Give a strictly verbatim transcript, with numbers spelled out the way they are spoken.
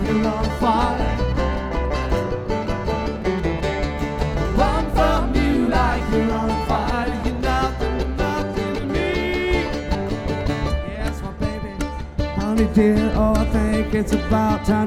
you're on fire. Run from you like you're on fire. You're nothing, nothing to me. Yes, my baby, honey dear, oh I think it's about time